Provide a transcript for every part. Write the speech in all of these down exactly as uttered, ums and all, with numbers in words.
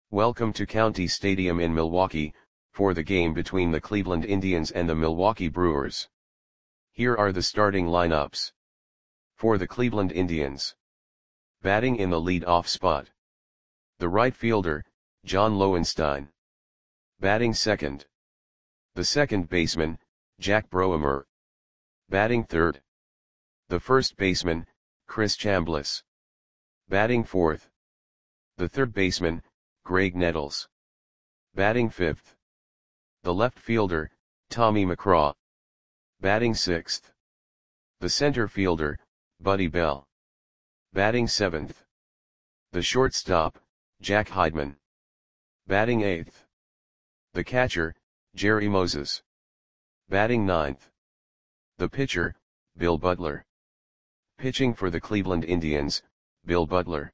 Welcome to County Stadium in Milwaukee, for the game between the Cleveland Indians and the Milwaukee Brewers. Here are the starting lineups. For the Cleveland Indians. Batting in the lead-off spot. The right fielder, John Lowenstein. Batting second. The second baseman, Jack Broemer. Batting third. The first baseman, Chris Chambliss. Batting fourth. The third baseman, Graig Nettles. Batting fifth. The left fielder, Tommy McCraw. Batting sixth. The center fielder, Buddy Bell. Batting seventh. The shortstop, Jack Heidman. Batting eighth. The catcher, Jerry Moses. Batting ninth. The pitcher, Bill Butler. Pitching for the Cleveland Indians, Bill Butler.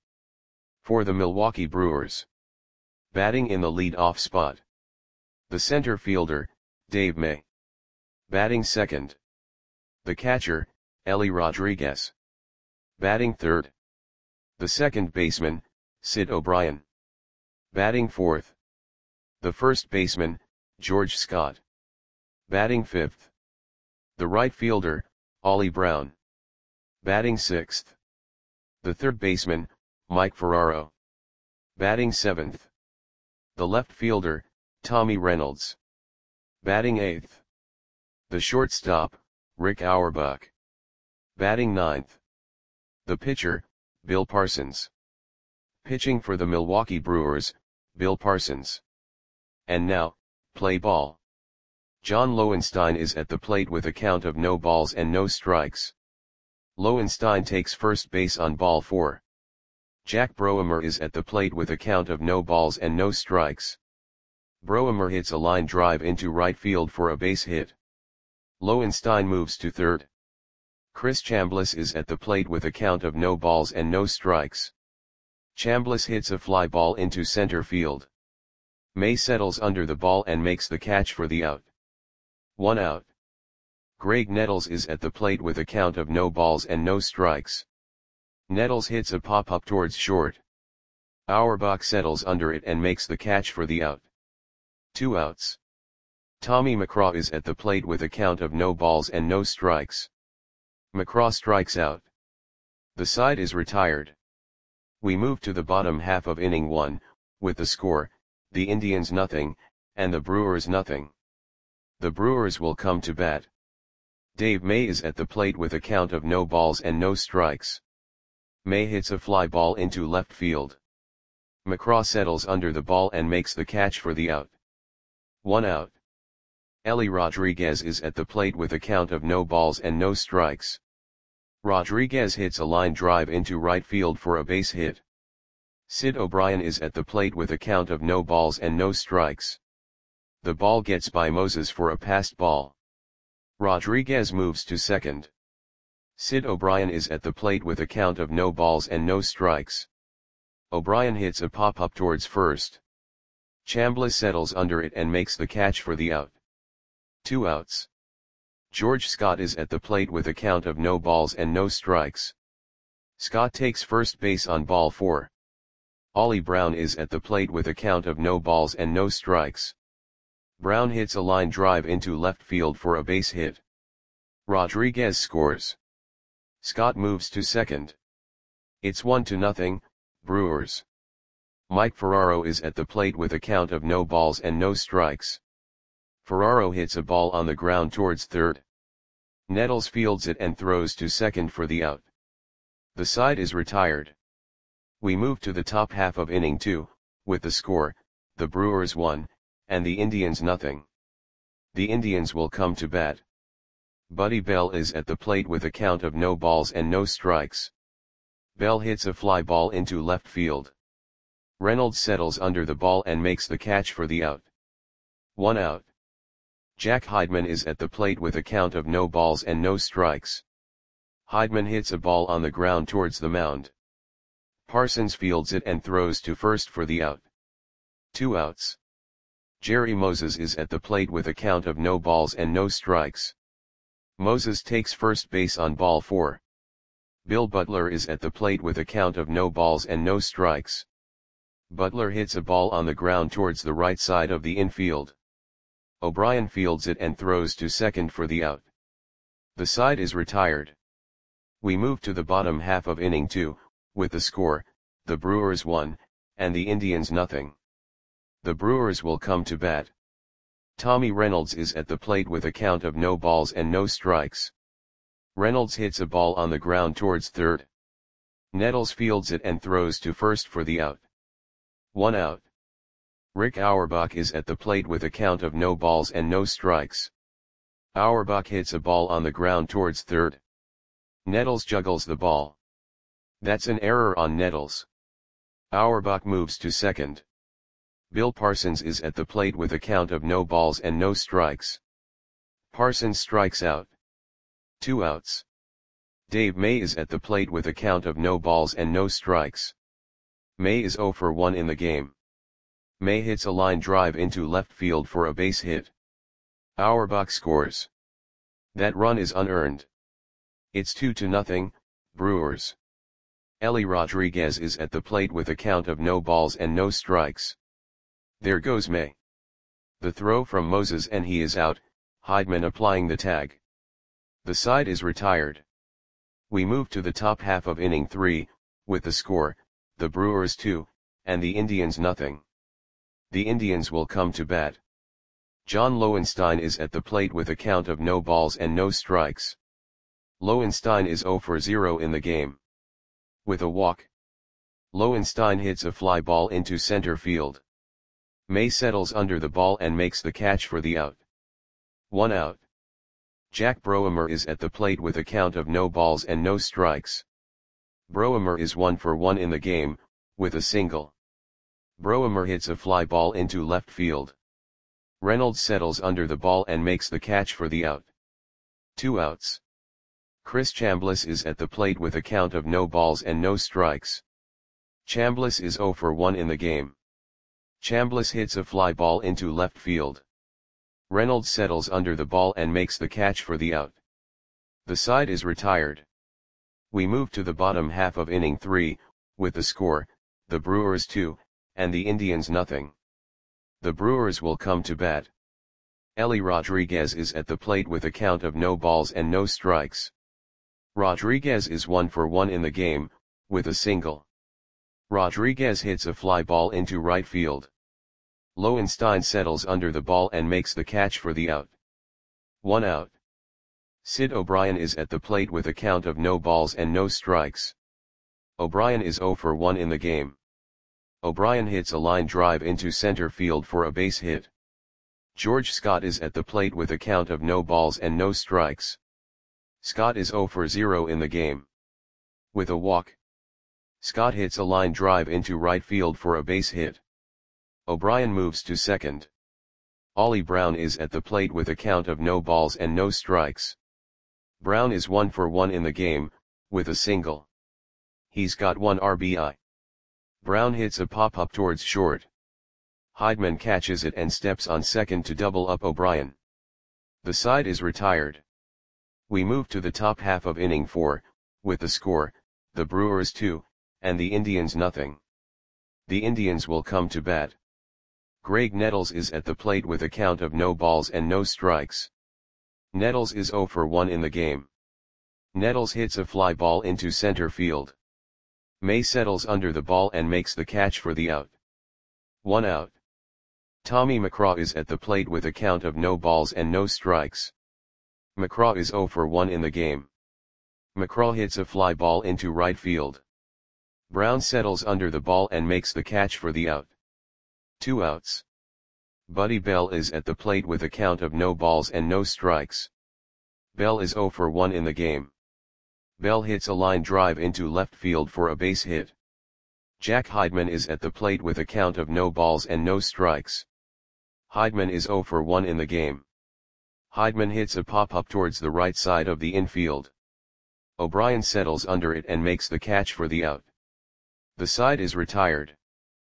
For the Milwaukee Brewers. Batting in the lead-off spot. The center fielder, Dave May. Batting second. The catcher, Ellie Rodriguez. Batting third. The second baseman, Sid O'Brien. Batting fourth. The first baseman, George Scott. Batting fifth. The right fielder, Ollie Brown. Batting sixth. The third baseman, Mike Ferraro. Batting seventh. The left fielder, Tommy Reynolds. Batting eighth. The shortstop, Rick Auerbach. Batting ninth. The pitcher, Bill Parsons. Pitching for the Milwaukee Brewers, Bill Parsons. And now, play ball. John Lowenstein is at the plate with a count of no balls and no strikes. Lowenstein takes first base on ball four. Jack Broemer is at the plate with a count of no balls and no strikes. Broemer hits a line drive into right field for a base hit. Lowenstein moves to third. Chris Chambliss is at the plate with a count of no balls and no strikes. Chambliss hits a fly ball into center field. May settles under the ball and makes the catch for the out. One out. Graig Nettles is at the plate with a count of no balls and no strikes. Nettles hits a pop-up towards short. Auerbach settles under it and makes the catch for the out. Two outs. Tommy McCraw is at the plate with a count of no balls and no strikes. McCraw strikes out. The side is retired. We move to the bottom half of inning one, with the score, the Indians nothing, and the Brewers nothing. The Brewers will come to bat. Dave May is at the plate with a count of no balls and no strikes. May hits a fly ball into left field. McCraw settles under the ball and makes the catch for the out. One out. Ellie Rodriguez is at the plate with a count of no balls and no strikes. Rodriguez hits a line drive into right field for a base hit. Sid O'Brien is at the plate with a count of no balls and no strikes. The ball gets by Moses for a passed ball. Rodriguez moves to second. Sid O'Brien is at the plate with a count of no balls and no strikes. O'Brien hits a pop-up towards first. Chambliss settles under it and makes the catch for the out. Two outs. George Scott is at the plate with a count of no balls and no strikes. Scott takes first base on ball four. Ollie Brown is at the plate with a count of no balls and no strikes. Brown hits a line drive into left field for a base hit. Rodriguez scores. Scott moves to second. It's one to nothing, Brewers. Mike Ferraro is at the plate with a count of no balls and no strikes. Ferraro hits a ball on the ground towards third. Nettles fields it and throws to second for the out. The side is retired. We move to the top half of inning two, with the score, the Brewers one, and the Indians nothing. The Indians will come to bat. Buddy Bell is at the plate with a count of no balls and no strikes. Bell hits a fly ball into left field. Reynolds settles under the ball and makes the catch for the out. One out. Jack Heidman is at the plate with a count of no balls and no strikes. Heidman hits a ball on the ground towards the mound. Parsons fields it and throws to first for the out. Two outs. Jerry Moses is at the plate with a count of no balls and no strikes. Moses takes first base on ball four. Bill Butler is at the plate with a count of no balls and no strikes. Butler hits a ball on the ground towards the right side of the infield. O'Brien fields it and throws to second for the out. The side is retired. We move to the bottom half of inning two, with the score, the Brewers one, and the Indians nothing. The Brewers will come to bat. Tommy Reynolds is at the plate with a count of no balls and no strikes. Reynolds hits a ball on the ground towards third. Nettles fields it and throws to first for the out. One out. Rick Auerbach is at the plate with a count of no balls and no strikes. Auerbach hits a ball on the ground towards third. Nettles juggles the ball. That's an error on Nettles. Auerbach moves to second. Bill Parsons is at the plate with a count of no balls and no strikes. Parsons strikes out. Two outs. Dave May is at the plate with a count of no balls and no strikes. May is oh for one in the game. May hits a line drive into left field for a base hit. Auerbach scores. That run is unearned. It's two to nothing, Brewers. Ellie Rodriguez is at the plate with a count of no balls and no strikes. There goes May. The throw from Moses and he is out, Heidman applying the tag. The side is retired. We move to the top half of inning three, with the score, the Brewers two, and the Indians nothing. The Indians will come to bat. John Lowenstein is at the plate with a count of no balls and no strikes. Lowenstein is oh for zero in the game. With a walk. Lowenstein hits a fly ball into center field. May settles under the ball and makes the catch for the out. One out. Jack Broemer is at the plate with a count of no balls and no strikes. Broemer is one for one in the game, with a single. Broemer hits a fly ball into left field. Reynolds settles under the ball and makes the catch for the out. Two outs. Chris Chambliss is at the plate with a count of no balls and no strikes. Chambliss is oh for one in the game. Chambliss hits a fly ball into left field. Reynolds settles under the ball and makes the catch for the out. The side is retired. We move to the bottom half of inning three, with the score, the Brewers two, and the Indians nothing. The Brewers will come to bat. Ellie Rodriguez is at the plate with a count of no balls and no strikes. Rodriguez is one for one in the game, with a single. Rodriguez hits a fly ball into right field. Lowenstein settles under the ball and makes the catch for the out. One out. Sid O'Brien is at the plate with a count of no balls and no strikes. O'Brien is oh for one in the game. O'Brien hits a line drive into center field for a base hit. George Scott is at the plate with a count of no balls and no strikes. Scott is oh for zero in the game. With a walk. Scott hits a line drive into right field for a base hit. O'Brien moves to second. Ollie Brown is at the plate with a count of no balls and no strikes. Brown is one for one in the game, with a single. He's got one R B I. Brown hits a pop-up towards short. Heidman catches it and steps on second to double up O'Brien. The side is retired. We move to the top half of inning four, with the score, the Brewers two, and the Indians nothing. The Indians will come to bat. Greg Nettles is at the plate with a count of no balls and no strikes. Nettles is oh for one in the game. Nettles hits a fly ball into center field. May settles under the ball and makes the catch for the out. One out. Tommy McCraw is at the plate with a count of no balls and no strikes. McCraw is oh for one in the game. McCraw hits a fly ball into right field. Brown settles under the ball and makes the catch for the out. Two outs. Buddy Bell is at the plate with a count of no balls and no strikes. Bell is oh for one in the game. Bell hits a line drive into left field for a base hit. Jack Heidman is at the plate with a count of no balls and no strikes. Heidman is oh for one in the game. Heidman hits a pop-up towards the right side of the infield. O'Brien settles under it and makes the catch for the out. The side is retired.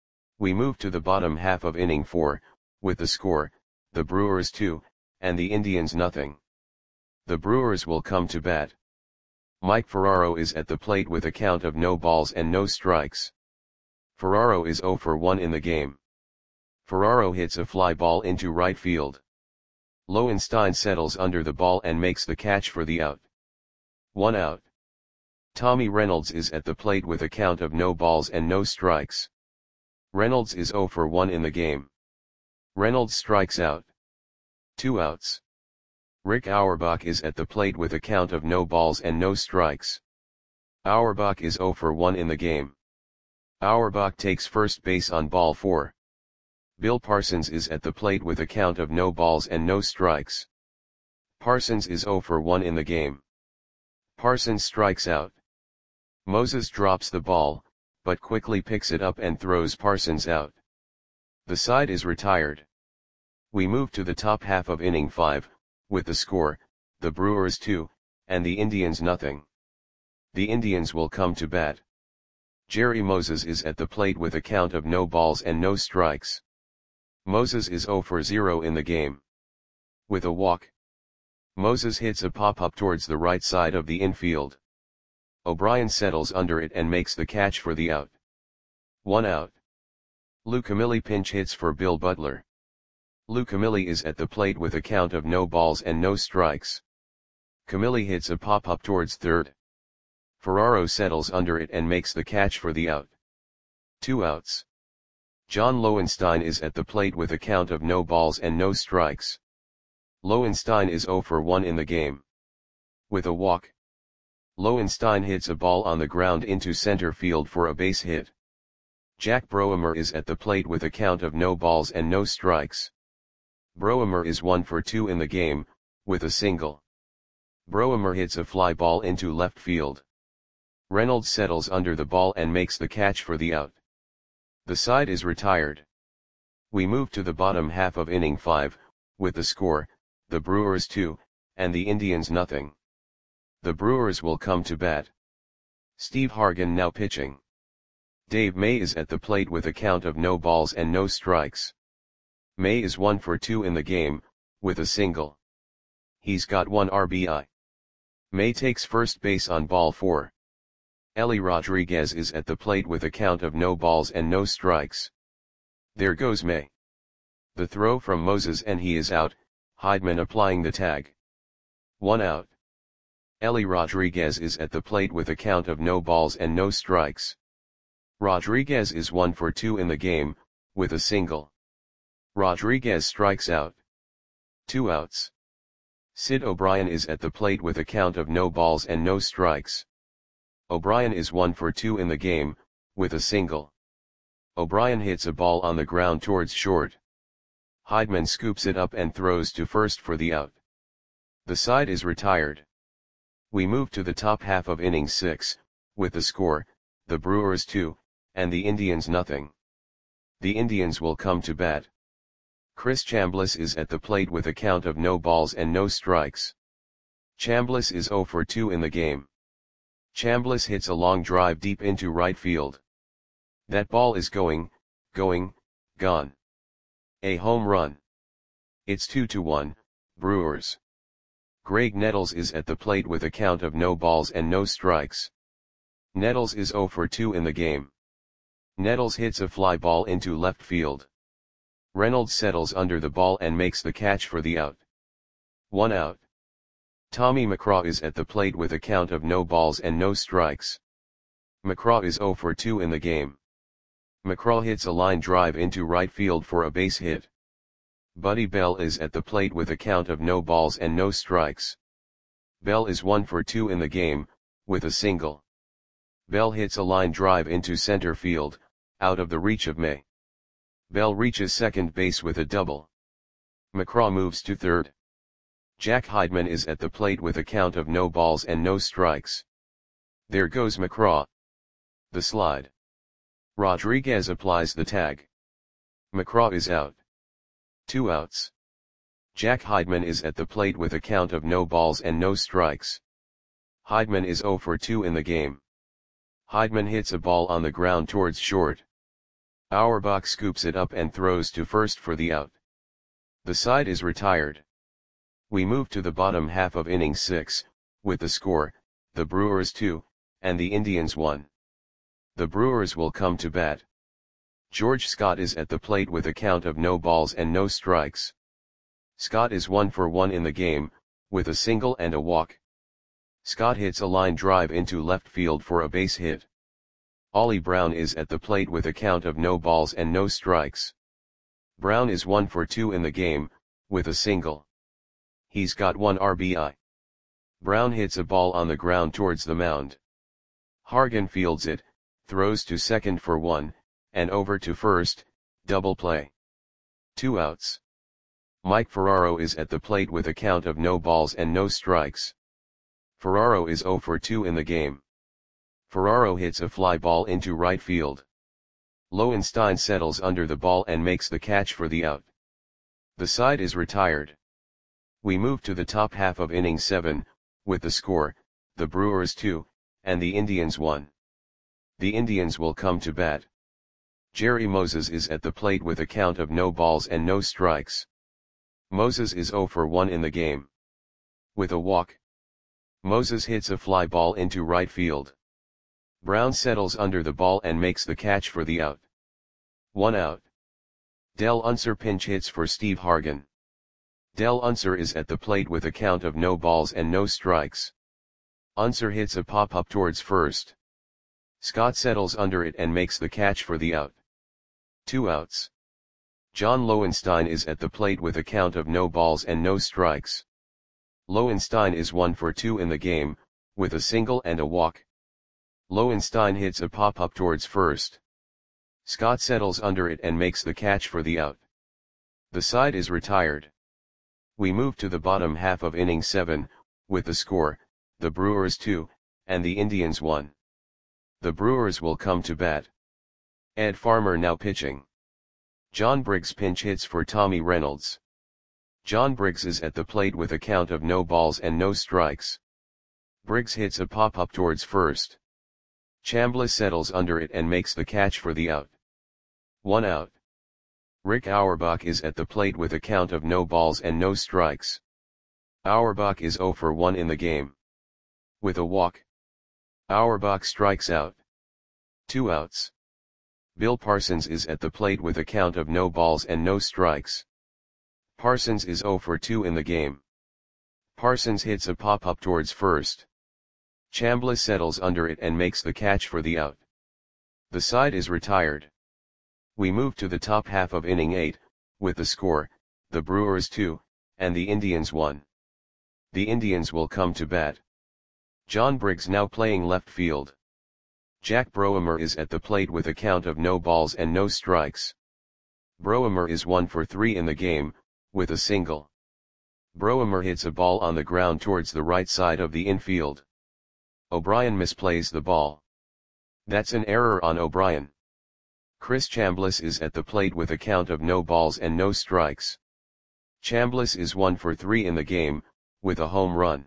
We move to the bottom half of inning four, with the score, the Brewers two, and the Indians nothing. The Brewers will come to bat. Mike Ferraro is at the plate with a count of no balls and no strikes. Ferraro is zero for one in the game. Ferraro hits a fly ball into right field. Lowenstein settles under the ball and makes the catch for the out. One out. Tommy Reynolds is at the plate with a count of no balls and no strikes. Reynolds is zero for one in the game. Reynolds strikes out. Two outs. Rick Auerbach is at the plate with a count of no balls and no strikes. Auerbach is zero for one in the game. Auerbach takes first base on ball four. Bill Parsons is at the plate with a count of no balls and no strikes. Parsons is zero for one in the game. Parsons strikes out. Moses drops the ball, but quickly picks it up and throws Parsons out. The side is retired. We move to the top half of inning five, with the score, the Brewers two, and the Indians nothing. The Indians will come to bat. Jerry Moses is at the plate with a count of no balls and no strikes. Moses is zero for zero in the game. With a walk, Moses hits a pop-up towards the right side of the infield. O'Brien settles under it and makes the catch for the out. One out. Lou Camilli pinch hits for Bill Butler. Lou Camilli is at the plate with a count of no balls and no strikes. Camilli hits a pop-up towards third. Ferraro settles under it and makes the catch for the out. Two outs. John Lowenstein is at the plate with a count of no balls and no strikes. Lowenstein is zero for one in the game. With a walk, Lowenstein hits a ball on the ground into center field for a base hit. Jack Broemer is at the plate with a count of no balls and no strikes. Broemer is one for two in the game, with a single. Broemer hits a fly ball into left field. Reynolds settles under the ball and makes the catch for the out. The side is retired. We move to the bottom half of inning five, with the score, the Brewers two, and the Indians nothing. The Brewers will come to bat. Steve Hargan now pitching. Dave May is at the plate with a count of no balls and no strikes. May is one for two in the game, with a single. He's got one R B I. May takes first base on ball four. Ellie Rodriguez is at the plate with a count of no balls and no strikes. There goes May. The throw from Moses and he is out, Heidman applying the tag. One out. Ellie Rodriguez is at the plate with a count of no balls and no strikes. Rodriguez is one for two in the game, with a single. Rodriguez strikes out. Two outs. Sid O'Brien is at the plate with a count of no balls and no strikes. O'Brien is one for two in the game, with a single. O'Brien hits a ball on the ground towards short. Heidman scoops it up and throws to first for the out. The side is retired. We move to the top half of inning six, with the score, the Brewers two, and the Indians nothing. The Indians will come to bat. Chris Chambliss is at the plate with a count of no balls and no strikes. Chambliss is zero for two in the game. Chambliss hits a long drive deep into right field. That ball is going, going, gone. A home run. It's two to one, Brewers. Greg Nettles is at the plate with a count of no balls and no strikes. Nettles is zero for two in the game. Nettles hits a fly ball into left field. Reynolds settles under the ball and makes the catch for the out. One out. Tommy McCraw is at the plate with a count of no balls and no strikes. McCraw is zero for two in the game. McCraw hits a line drive into right field for a base hit. Buddy Bell is at the plate with a count of no balls and no strikes. Bell is one for two in the game, with a single. Bell hits a line drive into center field, out of the reach of May. Bell reaches second base with a double. McCraw moves to third. Jack Heidman is at the plate with a count of no balls and no strikes. There goes McCraw. The slide. Rodriguez applies the tag. McCraw is out. Two outs. Jack Heidman is at the plate with a count of no balls and no strikes. Heidman is zero for two in the game. Heidman hits a ball on the ground towards short. Auerbach scoops it up and throws to first for the out. The side is retired. We move to the bottom half of inning six, with the score, the Brewers two, and the Indians one. The Brewers will come to bat. George Scott is at the plate with a count of no balls and no strikes. Scott is one for one in the game, with a single and a walk. Scott hits a line drive into left field for a base hit. Ollie Brown is at the plate with a count of no balls and no strikes. Brown is one for two in the game, with a single. He's got one R B I. Brown hits a ball on the ground towards the mound. Hargan fields it, throws to second for one, and over to first, double play. Two outs. Mike Ferraro is at the plate with a count of no balls and no strikes. Ferraro is zero for two in the game. Ferraro hits a fly ball into right field. Lowenstein settles under the ball and makes the catch for the out. The side is retired. We move to the top half of inning seven, with the score, the Brewers two, and the Indians one. The Indians will come to bat. Jerry Moses is at the plate with a count of no balls and no strikes. Moses is zero for one in the game. With a walk. Moses hits a fly ball into right field. Brown settles under the ball and makes the catch for the out. One out. Del Unser pinch hits for Steve Hargan. Del Unser is at the plate with a count of no balls and no strikes. Unser hits a pop-up towards first. Scott settles under it and makes the catch for the out. Two outs. John Lowenstein is at the plate with a count of no balls and no strikes. Lowenstein is one for two in the game, with a single and a walk. Lowenstein hits a pop-up towards first. Scott settles under it and makes the catch for the out. The side is retired. We move to the bottom half of inning seven, with the score, the Brewers two, and the Indians one. The Brewers will come to bat. Ed Farmer now pitching. John Briggs pinch hits for Tommy Reynolds. John Briggs is at the plate with a count of no balls and no strikes. Briggs hits a pop-up towards first. Chambliss settles under it and makes the catch for the out. One out. Rick Auerbach is at the plate with a count of no balls and no strikes. Auerbach is zero for one in the game. With a walk. Auerbach strikes out. Two outs. Bill Parsons is at the plate with a count of no balls and no strikes. Parsons is zero for two in the game. Parsons hits a pop-up towards first. Chambliss settles under it and makes the catch for the out. The side is retired. We move to the top half of inning eight, with the score, the Brewers two, and the Indians one. The Indians will come to bat. John Briggs now playing left field. Jack Broemer is at the plate with a count of no balls and no strikes. Broemer is one for three in the game, with a single. Broemer hits a ball on the ground towards the right side of the infield. O'Brien misplays the ball. That's an error on O'Brien. Chris Chambliss is at the plate with a count of no balls and no strikes. Chambliss is one for three in the game, with a home run.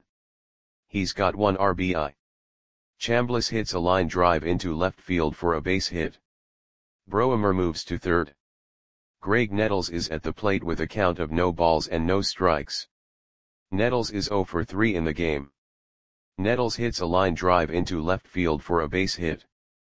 He's got one R B I. Chambliss hits a line drive into left field for a base hit. Broemer moves to third. Greg Nettles is at the plate with a count of no balls and no strikes. Nettles is zero for three in the game. Nettles hits a line drive into left field for a base hit.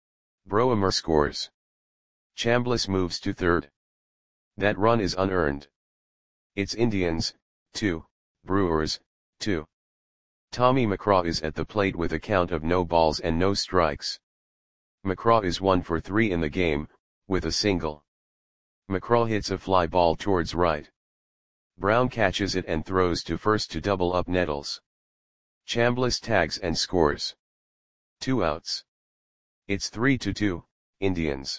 Broemer scores. Chambliss moves to third. That run is unearned. It's Indians, two, Brewers, two. Tommy McCraw is at the plate with a count of no balls and no strikes. McCraw is one for three in the game, with a single. McCraw hits a fly ball towards right. Brown catches it and throws to first to double up Nettles. Chambliss tags and scores. Two outs. It's three to two, Indians.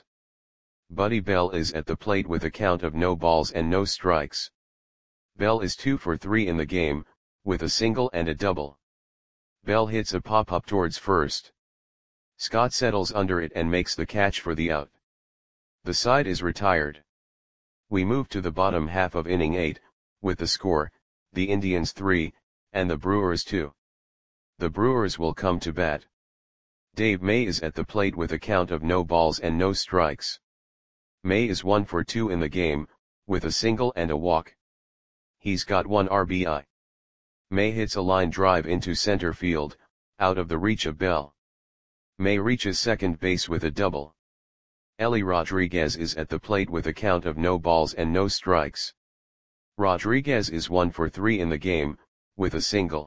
Buddy Bell is at the plate with a count of no balls and no strikes. Bell is two for three in the game, with a single and a double. Bell hits a pop-up towards first. Scott settles under it and makes the catch for the out. The side is retired. We move to the bottom half of inning eight, with the score, the Indians three, and the Brewers two. The Brewers will come to bat. Dave May is at the plate with a count of no balls and no strikes. May is one for two in the game, with a single and a walk. He's got one R B I. May hits a line drive into center field, out of the reach of Bell. May reaches second base with a double. Ellie Rodriguez is at the plate with a count of no balls and no strikes. Rodriguez is one for three in the game, with a single.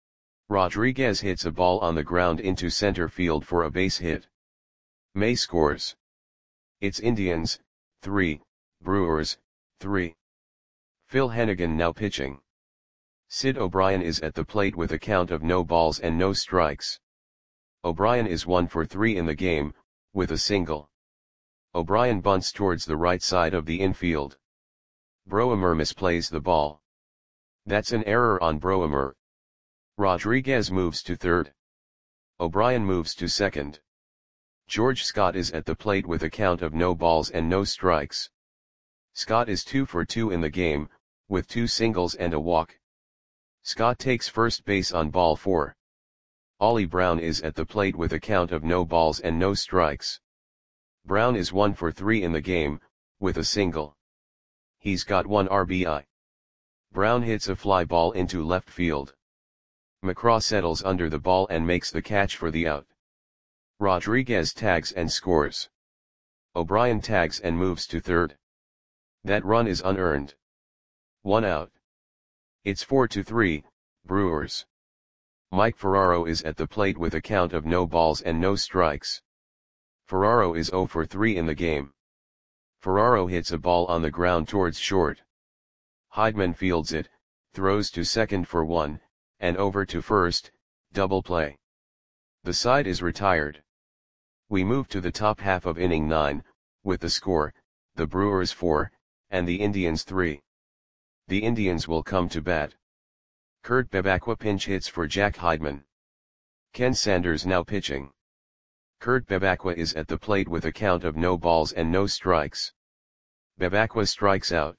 Rodriguez hits a ball on the ground into center field for a base hit. May scores. It's Indians, three, Brewers, three. Phil Hennigan now pitching. Sid O'Brien is at the plate with a count of no balls and no strikes. O'Brien is one for three in the game, with a single. O'Brien bunts towards the right side of the infield. Broemer misplays the ball. That's an error on Broemer. Rodriguez moves to third. O'Brien moves to second. George Scott is at the plate with a count of no balls and no strikes. Scott is two for two in the game, with two singles and a walk. Scott takes first base on ball four. Ollie Brown is at the plate with a count of no balls and no strikes. Brown is one for three in the game, with a single. He's got one R B I. Brown hits a fly ball into left field. McCraw settles under the ball and makes the catch for the out. Rodriguez tags and scores. O'Brien tags and moves to third. That run is unearned. One out. It's four to three, Brewers. Mike Ferraro is at the plate with a count of no balls and no strikes. Ferraro is zero for three in the game. Ferraro hits a ball on the ground towards short. Heidman fields it, throws to second for one, and over to first, double play. The side is retired. We move to the top half of inning nine, with the score, the Brewers four, and the Indians three. The Indians will come to bat. Kurt Bebacqua pinch hits for Jack Heidman. Ken Sanders now pitching. Kurt Bebacqua is at the plate with a count of no balls and no strikes. Bebacqua strikes out.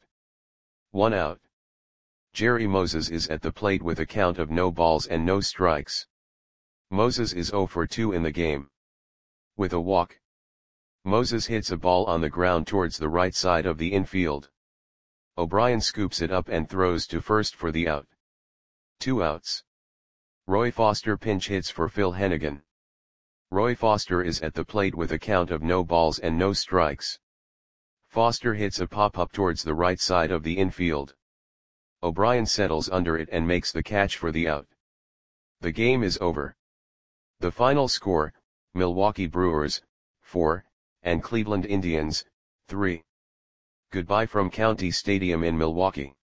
One out. Jerry Moses is at the plate with a count of no balls and no strikes. Moses is zero for two in the game. With a walk. Moses hits a ball on the ground towards the right side of the infield. O'Brien scoops it up and throws to first for the out. Two outs. Roy Foster pinch hits for Phil Hennigan. Roy Foster is at the plate with a count of no balls and no strikes. Foster hits a pop-up towards the right side of the infield. O'Brien settles under it and makes the catch for the out. The game is over. The final score, Milwaukee Brewers, four, and Cleveland Indians, three. Goodbye from County Stadium in Milwaukee.